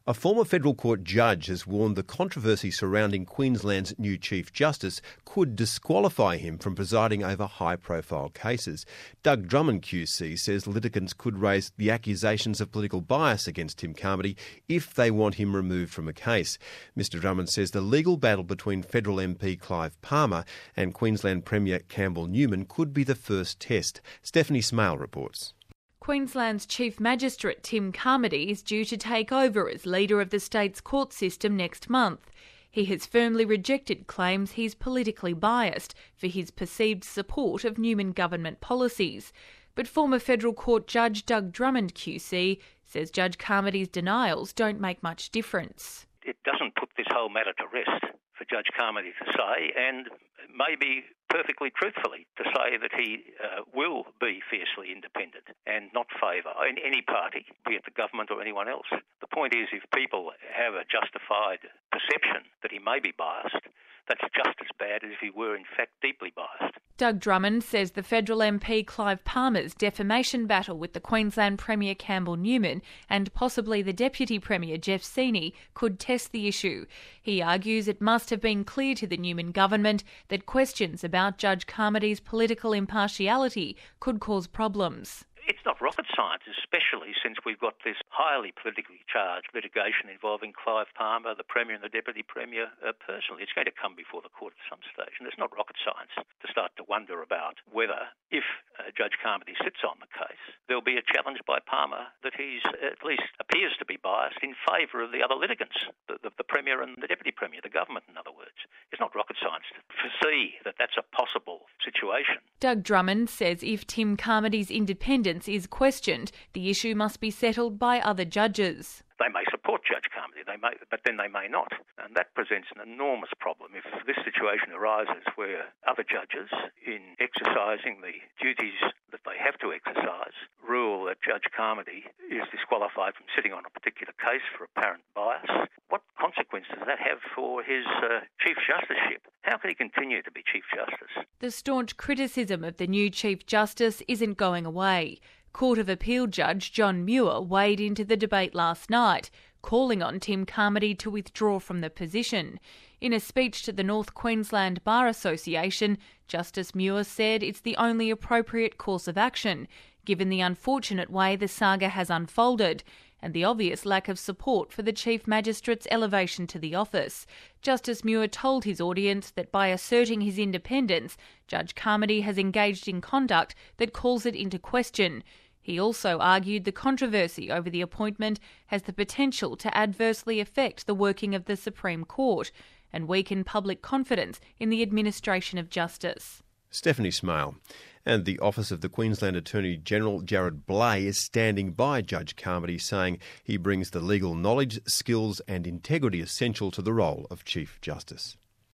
A former federal court judge has warned the controversy surrounding Queensland's new Chief Justice could disqualify him from presiding over high-profile cases. Doug Drummond QC says litigants could raise the accusations of political bias against Tim Carmody if they want him removed from a case. Mr Drummond says the legal battle between federal MP Clive Palmer and Queensland Premier Campbell Newman could be the first test. Stephanie Smale reports. Queensland's Chief Magistrate Tim Carmody is due to take over as leader of the state's court system next month. He has firmly rejected claims he's politically biased for his perceived support of Newman government policies. But former federal court judge Doug Drummond QC says Judge Carmody's denials don't make much difference. It doesn't put this whole matter to rest for Judge Carmody to say, and maybe perfectly truthfully to say that he will be fiercely independent and not favour any party, be it the government or anyone else. The point is, if people have a justified perception that he may be biased, that's just as bad as if he were in fact deeply biased. Doug Drummond says the federal MP Clive Palmer's defamation battle with the Queensland Premier Campbell Newman and possibly the Deputy Premier Jeff Seeney could test the issue. He argues it must have been clear to the Newman government that questions about Judge Carmody's political impartiality could cause problems. It's not rocket science, especially since we've got this highly politically charged litigation involving Clive Palmer, the Premier and the Deputy Premier personally. It's going to come before the court at some stage, and it's not rocket science to start to wonder about whether, if Judge Carmody sits on the case, there'll be a challenge by Palmer that he's at least appears to be biased in favour of the other litigants, the Premier and the Deputy Premier, the government, in other words. It's not rocket science to foresee that that's a possible situation. Doug Drummond says if Tim Carmody's independence is questioned, the issue must be settled by other judges. They may support Judge Carmody, but then they may not. And that presents an enormous problem if this situation arises where other judges, in exercising the duties that they have to exercise, rule that Judge Carmody is disqualified from sitting on a particular case for apparent bias. What consequence does that have for his Chief Justiceship? How can he continue to be Chief Justice? The staunch criticism of the new Chief Justice isn't going away. Court of Appeal Judge John Muir weighed into the debate last night, calling on Tim Carmody to withdraw from the position. In a speech to the North Queensland Bar Association, Justice Muir said it's the only appropriate course of action, given the unfortunate way the saga has unfolded and the obvious lack of support for the Chief Magistrate's elevation to the office. Justice Muir told his audience that by asserting his independence, Judge Carmody has engaged in conduct that calls it into question. He also argued the controversy over the appointment has the potential to adversely affect the working of the Supreme Court and weaken public confidence in the administration of justice. Stephanie Smale. And the Office of the Queensland Attorney-General Jared Blay is standing by Judge Carmody, saying he brings the legal knowledge, skills and integrity essential to the role of Chief Justice.